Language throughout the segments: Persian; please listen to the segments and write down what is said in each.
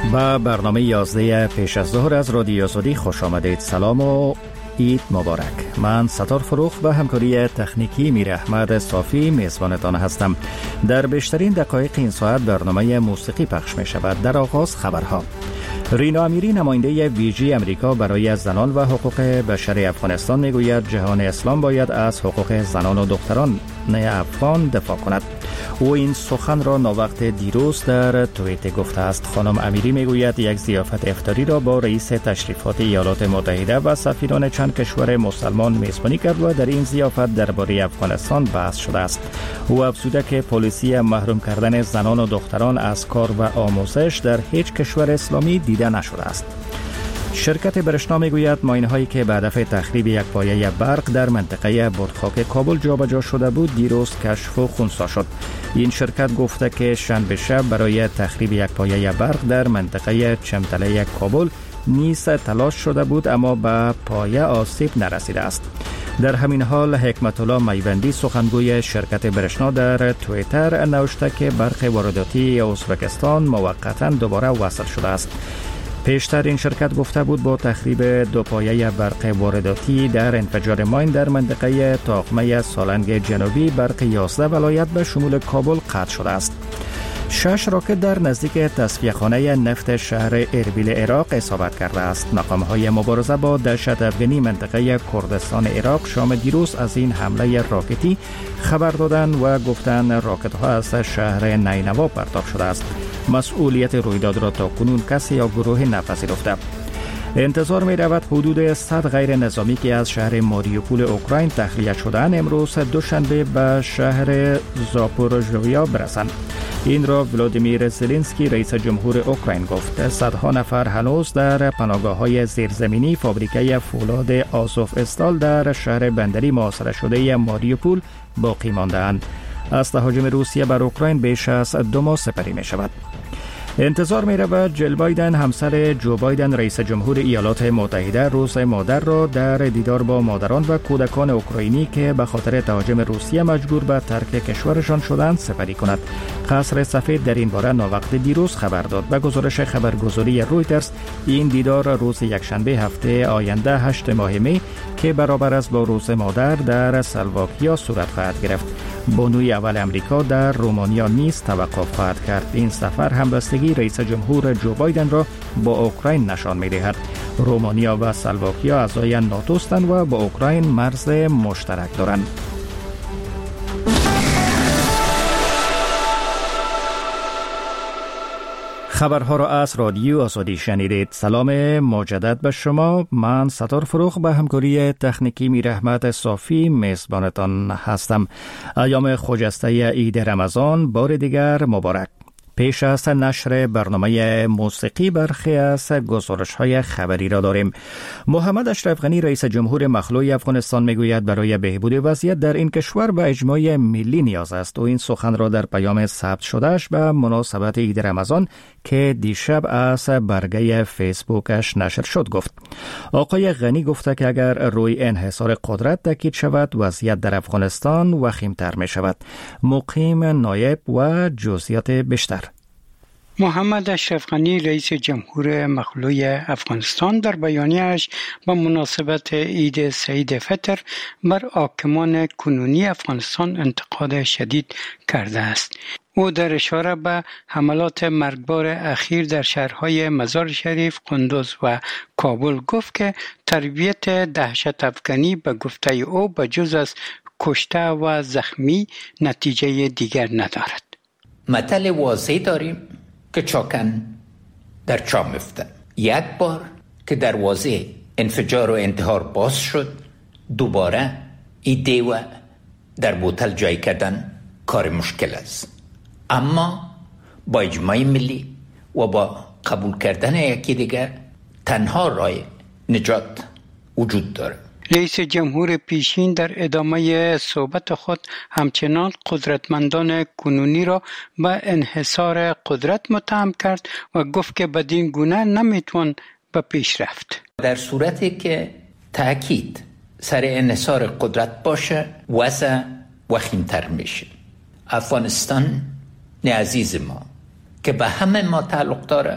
با برنامه 11 پیش از ظهر از رادیو آزادی خوش آمدید. سلام و عید مبارک. من ستار فروخ و همکاری تکنیکی میر احمد صافی میزبانتان هستم. در بیشترین دقایق این ساعت برنامه موسیقی پخش می شود. در آغاز خبرها. رینا امیری نماینده ویژه امریکا برای زنان و حقوق بشر افغانستان میگوید جهان اسلام باید از حقوق زنان و دختران افغان دفاع کند. او این سخن را ناوقت دیروز در توییتر گفته است. خانم امیری میگوید یک ضیافت افطاری را با رئیس تشریفات ایالات متحده و سفیران چند کشور مسلمان میزبانی کرد و در این ضیافت درباره افغانستان بحث شده است. او افزوده که پالیسی محروم کردن زنان و دختران از کار و آموزش در هیچ کشور اسلامی دیده نشده است. شرکت برشنا میگوید ماین‌هایی که به هدف تخریب یک پایه برق در منطقه بادخاک کابل جابجا شده بود دیروز کشف و خنثی شد. این شرکت گفته که شنبه شب برای تخریب یک پایه برق در منطقه چمتله کابل نیز تلاش شده بود اما به پایه آسیب نرسیده است. در همین حال حکمت الله میوندی سخنگوی شرکت برشنا در توییتر نوشته که برق وارداتی ازبکستان موقتا دوباره وصل شده است. پیشتر این شرکت گفته بود با تخریب دو پایه برق وارداتی در انفجار ماین در منطقه تاقمه سالنگ جنوبی برق 11 ولایت به شمول کابل قطع شده است. 6 راکت در نزدیک تصفیه‌خانه نفت شهر اربیل عراق اصابت کرده است. مقام‌های مبارزه با دهشت افغانی منطقه کردستان عراق شام دیروز از این حمله راکتی خبر دادند و گفتند راکت‌ها از شهر نینوا پرتاب شده است. مسئولیت رویداد را تا کنون کسی یا گروه نپذیرفته. انتظار می رود حدود 100 غیر نظامی که از شهر ماریوپول اوکراین تخلیه شدند امروز دوشنبه به شهر زاپوروژیا برسند. این را ولادیمیر زلنسکی رئیس جمهور اوکراین گفت. صدها نفر هنوز در پناهگاه‌های زیرزمینی فابریکه فولاد آزوف استال در شهر بندری محاصره شده ماریوپول باقی مانده‌اند. از تهاجم روسیه بر اوکراین بیش از 2 ماه سپری می شود. انتظار می رود جل بایدن همسر جو بایدن رئیس جمهور ایالات متحده روز مادر را در دیدار با مادران و کودکان اوکراینی که به خاطر تهاجم روسیه مجبور به ترک کشورشان شدند سپری کند. قصر سفید در این باره ناوقت دیروز خبر داد. به گزارش خبرگزاری رویترز این دیدار روز یکشنبه هفته آینده 8 ماه می که برابر است با روز مادر در اسلواکیا صورت خواهد گرفت. بانوی اول امریکا در رومانیا نیز توقف خواهد کرد. این سفر همبستگی رئیس جمهور جو بایدن را با اوکراین نشان می‌دهد. رومانیا و اسلواکیا اعضای ناتو هستند و با اوکراین مرز مشترک دارند. خبرها را از رادیو آزادی شنیدید. سلام مجدد به شما. من ستار فروخ به همکاری تکنیکی میر احمد صافی میزبانتان هستم. ایام خجسته عید رمضان بار دیگر مبارک. پیش از نشر برنامه موسیقی برخی از گزارش‌های خبری را داریم. محمد اشرف غنی رئیس جمهور مخلوع افغانستان میگوید برای بهبود وضعیت در این کشور به اجماع ملی نیاز است. و این سخن را در پیام ثبت شدهش به مناسبت عید رمضان که دیشب از برگه فیسبوکش نشر شد گفت. آقای غنی گفته که اگر روی انحصار قدرت تاکید شود وضعیت در افغانستان وخیم‌تر می شود. مقیم نایب و جزئیات بیشتر. محمد اشرف غنی رئیس جمهور مخلوع افغانستان در بیانیه‌اش با مناسبت عید سعید فطر بر حاکمان کنونی افغانستان انتقاد شدید کرده است. او در اشاره به حملات مرگبار اخیر در شهرهای مزار شریف، قندوز و کابل گفت که تربیت دهشت افغانی به گفته او بجز از کشته و زخمی نتیجه دیگر ندارد. مطلب واضحی داریم که چاکن در چا میفته. یک بار که دروازه انفجار و انتحار باز شد دوباره این دیوه در بوتل جای کردن کار مشکل است. اما با اجماع ملی و با قبول کردن یکی دیگر تنها راه نجات وجود داره. رئیس جمهور پیشین در ادامه صحبت خود همچنان قدرتمندان کنونی را به انحصار قدرت متهم کرد و گفت که بدین گونه نمیتوان به پیش رفت. در صورتی که تأکید سر انحصار قدرت باشه وضع وخیم‌تر میشه. افغانستان عزیز ما که به همه ما تعلق داره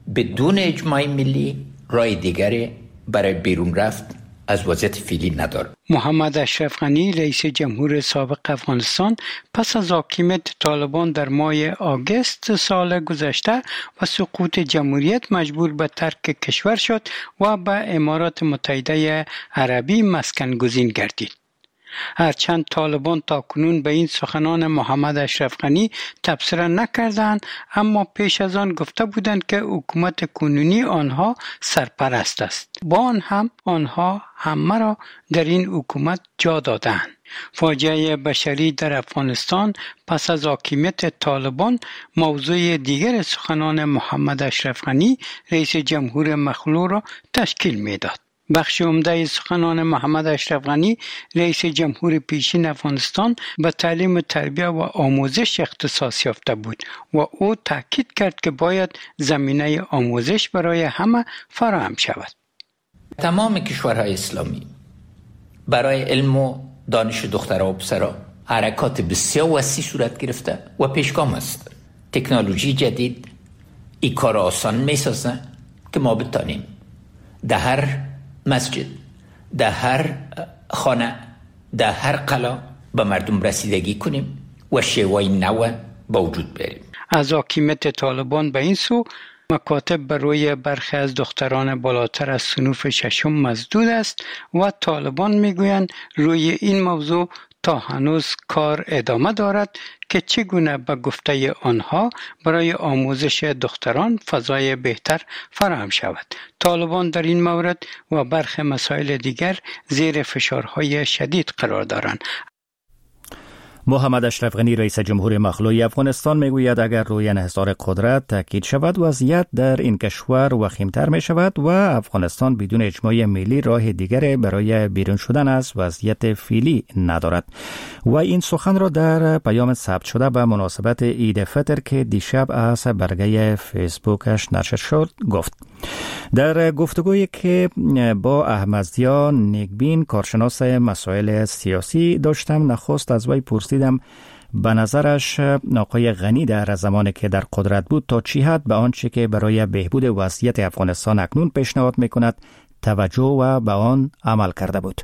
بدون اجماع ملی راه دیگری برای بیرون رفت از وضعیت فعلی نداره. محمد اشرف غنی رئیس جمهور سابق افغانستان پس از حاکمیت طالبان در ماه آگوست سال گذشته و سقوط جمهوریت مجبور به ترک کشور شد و به امارات متحده عربی مسکن گزین گردید. هرچند طالبان تاکنون به این سخنان محمد اشرف غنی تبصره نکردند، اما پیش از آن گفته بودند که حکومت کنونی آنها سرپرست است. با آن هم آنها همه را در این حکومت جا دادند. فاجعه بشری در افغانستان پس از حاکمیت طالبان موضوع دیگر سخنان محمد اشرف غنی رئیس جمهور مخلوع را تشکیل می‌داد. بخش عمده سخنان محمد اشرف غنی رئیس جمهور پیشین افغانستان به تعلیم و تربیت و آموزش اختصاص یافته بود و او تاکید کرد که باید زمینه آموزش برای همه فراهم شود. تمام کشورهای اسلامی برای علم و دانش دخترها و پسرها حرکات بسیار وسیع صورت گرفته و پیشگام است. تکنولوژی جدید این کار آسان می‌سازه که ما بتانیم در هر مسجد، در هر خانه، در هر قلا به مردم رسیدگی کنیم و شیوه نو با وجود بیاریم. از حاکمیت طالبان به این سو مکاتب بر روی برخی از دختران بالاتر از صنوف ششم مسدود است و طالبان میگویند روی این موضوع تا هنوز کار ادامه دارد که چگونه به گفته آنها برای آموزش دختران فضای بهتر فراهم شود. طالبان در این مورد و برخی مسائل دیگر زیر فشارهای شدید قرار دارند. محمد اشرف غنی رئیس جمهور مخلوع افغانستان میگوید اگر روی انحصار قدرت تاکید شود وضعیت در این کشور وخیمتر می شود و افغانستان بدون اجماع ملی راه دیگر برای بیرون شدن از وضعیت فعلی ندارد. و این سخن را در پیام ثبت شده به مناسبت عید فطر که دیشب از برگه فیسبوکش نشر شد گفت. در گفتگویی که با احمدضیا نیکبین کارشناس مسائل سیاسی داشتم نخست از وی پرسیدم به نظرش آقای غنی در زمانی که در قدرت بود تا چه حد به آنچه که برای بهبود وضعیت افغانستان اکنون پیشنهاد میکند توجه و به آن عمل کرده بود.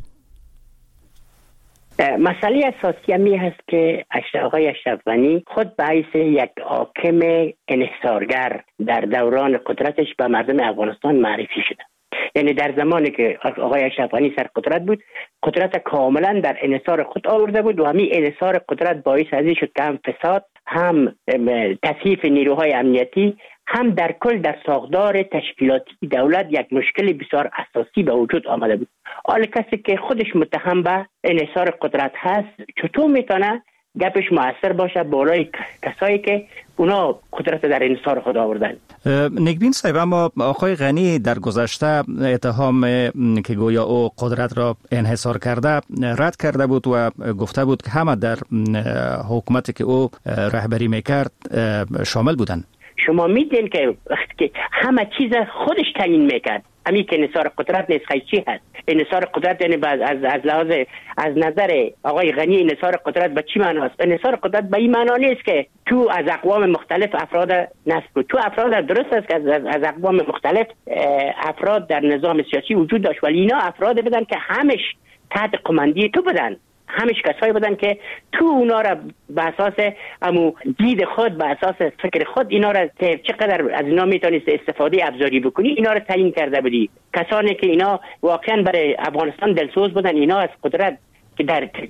مسئله اساسی همی هست که آقای اشرف غنی خود به حیث یک حاکم انحصارگر در دوران قدرتش به مردم افغانستان معرفی شده. یعنی در زمانی که آقای اشرف غنی سر قدرت بود، قدرت کاملا در انحصار خود آورده بود و همین انحصار قدرت باعث از این شد که هم فساد، هم تضعیف نیروهای امنیتی، هم در کل در ساختار تشکیلاتی دولت یک مشکل بسیار اساسی به وجود آمده بود. حال کسی که خودش متهم به انحصار قدرت هست چطور میتونه گپش مؤثر باشه بالای کسایی که اونا قدرت در انحصار خود آوردن؟ نیکبین صاحب، اما آقای غنی در گذشته اتهام که گویا او قدرت را انحصار کرده رد کرده بود و گفته بود که همه در حکومتی که او رهبری میکرد شامل بودند. شما میدین که وقتی که همه چیز خودش تعیین میکرد، همین که انحصار قدرت نیست چی هست؟ انحصار قدرت یعنی از لحاظ از نظر آقای غنی انحصار قدرت به چی معنی است؟ انحصار قدرت به این معنا نیست که تو از اقوام مختلف افراد نصب بود. تو افراد درست است که از اقوام مختلف افراد در نظام سیاسی وجود داشت، ولی اینا افراد بودن که همش تحت قماندی تو بودن، همش کسایی بودن که تو اونا را به اساس امو دید خود، به اساس فکر خود اینا را چقدر از اینا میتونست استفاده ابزاری بکنی اینا را تعیین کرده بودی. کسانی که اینا واقعا برای افغانستان دلسوز بودن، اینا از قدرت که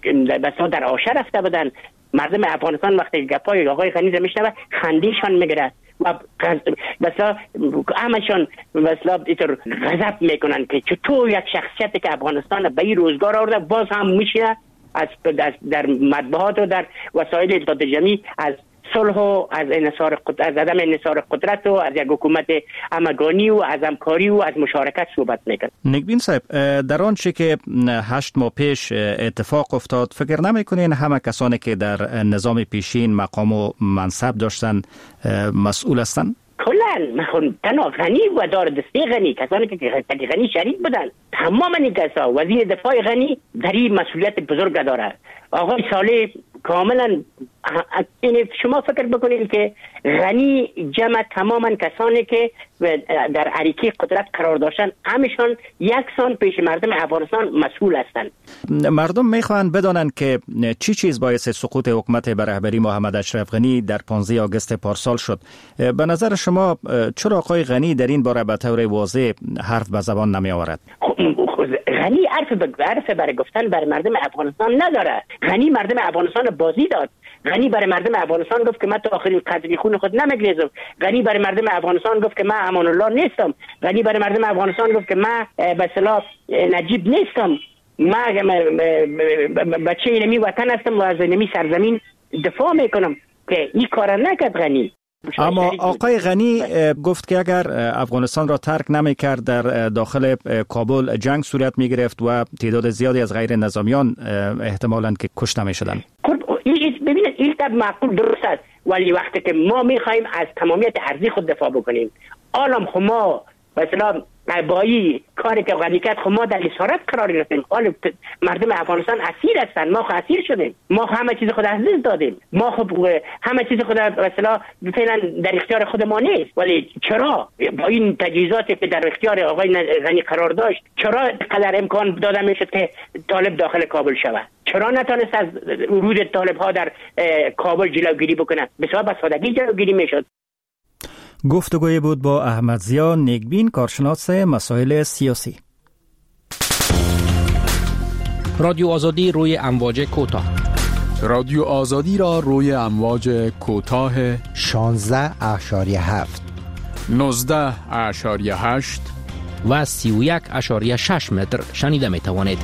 در آشه رفته بودن. مردم افغانستان وقتی گپای آقای غنی را میشنوه خندیشان میگیره و مثلا همشان مثلا اینطور غضب میکنن که چطور یک شخصیتی که افغانستان به این روزگار آورده باز هم میشه در مطبوعات و در وسایل اطلاعات جمعی از صلح و از عدم انحصار قدرت و از یک حکومت همگانی و از همکاری و از مشارکت صحبت میکنه. نیکبین صاحب، در آنچه که 8 ماه پیش اتفاق افتاد فکر نمیکنین همه کسانی که در نظام پیشین مقام و منصب داشتن مسئول هستند؟ کلا تنها غنی و دار دسته غنی، کسانی که غنی شریک بودن، تمام این کسا، وزیر دفاع غنی در این مسئولیت بزرگ داره. آقای صالح کاملا این شما فکر بکنید که غنی جمع تماما کسانی که در عریقه قدرت قرار داشتن همشان یکسان پیش مردم افغانستان مسئول هستند. مردم میخواهند بدانند که چی چیز باعث سقوط حکومت به رهبری محمد اشرف غنی در 15 آگوست پارسال شد. به نظر شما چرا آقای غنی در این باره به طور واضح حرف به زبان نمی آورد؟ غنی حرف برای گفتن برای مردم افغانستان نداره. غنی مردم افغانستان بازی داد. غنی برای مردم افغانستان گفت که من تا آخرین قطره خون خود نمیگریزم. غنی برای مردم افغانستان گفت که من امان الله نیستم. غنی برای مردم افغانستان گفت که من به اصطلاح نجیب نیستم. من بچه اینمی وطن هستم و از اینمی سرزمین دفاع میکنم که این کار نکرد غنی. اما آقای غنی گفت که اگر افغانستان را ترک نمی کرد در داخل کابل جنگ صورت می گرفت و تعداد زیادی از غیر نظامیان احتمالاً که کشته می شدن. ببینید این طب معقول درست است، ولی وقتی که ما می خواهیم از تمامیت ارضی خود دفاع بکنیم، عالم خما مثلا بایی کاری که غنی کرد ما در اسارت قرار گرفتیم. حالا مردم افغانستان اسیر هستند، ما اسیر شدیم، ما همه چیز خود از دست دادیم، ما همه چیز خود مثلا فعلا در اختیار خود ما نیست. ولی چرا با این تجهیزاتی که در اختیار آقای غنی قرار داشت چرا قدر امکان داده میشد که طالب داخل کابل شود؟ چرا نتونست از ورود طالب ها در کابل جلوگیری بکنه؟ بسیار به سادگی جلوگیری میشد. گفتگوی بود با احمدضیا نیکبین، کارشناس مسائل سیاسی. رادیو آزادی روی امواج کوتاه. رادیو آزادی را روی امواج کوتاه 16.7 19.8 و 31.6 متر شنیده می توانید.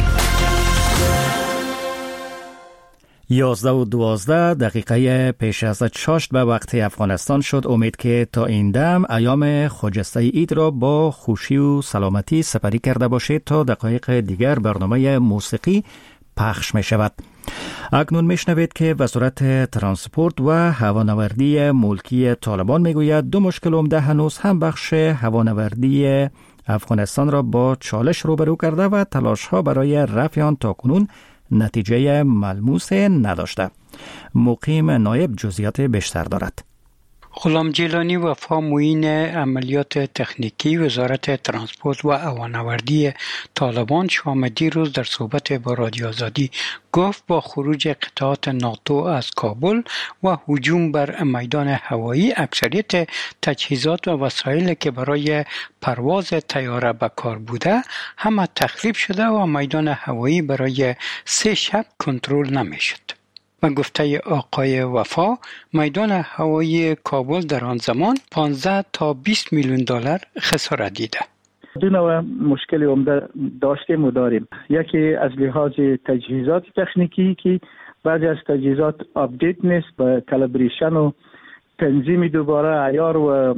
11:12 پیش از چاشت به وقت افغانستان شد. امید که تا این دم ایام خجسته اید را با خوشی و سلامتی سپری کرده باشید. تا دقایق دیگر برنامه موسیقی پخش می شود. اکنون می شنوید که وزارت ترانسپورت و هوانوردی ملکی طالبان می گوید دو مشکل عمده هنوز هم بخش هوانوردی افغانستان را با چالش روبرو کرده و تلاش ها برای رفع آن تاکنون نتیجه ملموس نداشته. مقیم نایب جزئیات بیشتر دارد. غلام جیلانی وفا معین عملیات تکنیکی وزارت ترانسپورت و هوانوردی طالبان شام دیروز در صحبت با رادیو آزادی گفت با خروج قطعات ناتو از کابل و هجوم بر میدان هوایی اکثریت تجهیزات و وسایلی که برای پرواز طیاره به کار بوده همه تخریب شده و میدان هوایی برای 3 شب کنترل نمیشد. و گفته آقای وفا میدان هوایی کابل در آن زمان 15 تا 20 میلیون دلار خسارت دیده. دو نوع مشکل عمده داشتیم و داریم. یکی از لحاظ تجهیزات تکنیکی که بعضی از تجهیزات آپدیت نیست، به کالیبریشن و تنظیم دوباره عیار و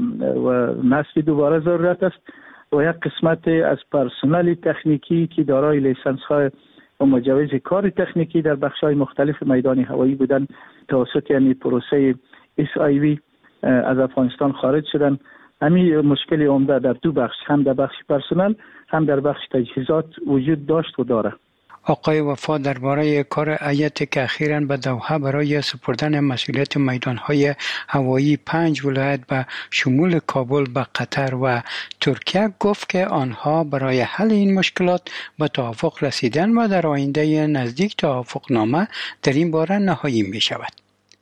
نصب دوباره ضرورت است و یک قسمت از پرسنل تکنیکی که دارای لیسانس های و مجوز کار تکنیکی در بخش‌های مختلف میدان هوایی بودن توسط یعنی پروسه SIV از افغانستان خارج شدن. همین مشکل عمده در دو بخش، هم در بخش پرسنل هم در بخش تجهیزات وجود داشت و داره. آقای وفا درباره کار هیئت که اخیراً به دوحه برای سپردن مسئولیت میدان‌های هوایی 5 ولایت به شمول کابل به قطر و ترکیه گفت که آنها برای حل این مشکلات به توافق رسیدن و در آینده نزدیک توافقنامه در این باره نهایی می شود.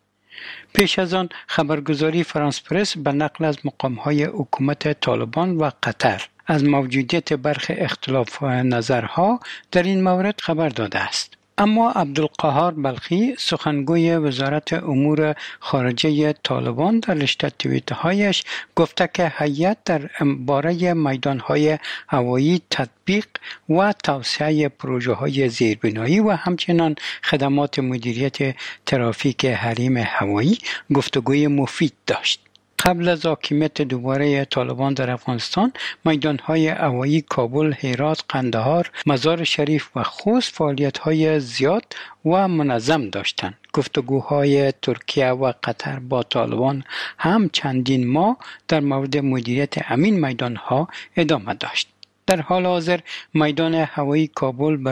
پیش از آن خبرگزاری فرانس پرس به نقل از مقام‌های حکومت طالبان و قطر از موجودیت برخی اختلاف نظرها در این مورد خبر داده است. اما عبدالقهار بلخی سخنگوی وزارت امور خارجه طالبان در رشته توییت‌هایش گفته که هیئت در باره میدان‌های هوایی تطبیق و توسعه پروژه‌های زیربنایی و همچنین خدمات مدیریت ترافیک حریم هوایی گفتگوی مفید داشت. قبل از حاکمیت دوباره طالبان در افغانستان، میدان‌های هوایی کابل، هرات، قندهار، مزار شریف و خوست فعالیت‌های زیاد و منظم داشتند. گفتگوهای ترکیه و قطر با طالبان هم چندین ماه در مورد مدیریت همین میدان‌ها ادامه داشت. در حال حاضر میدان هوایی کابل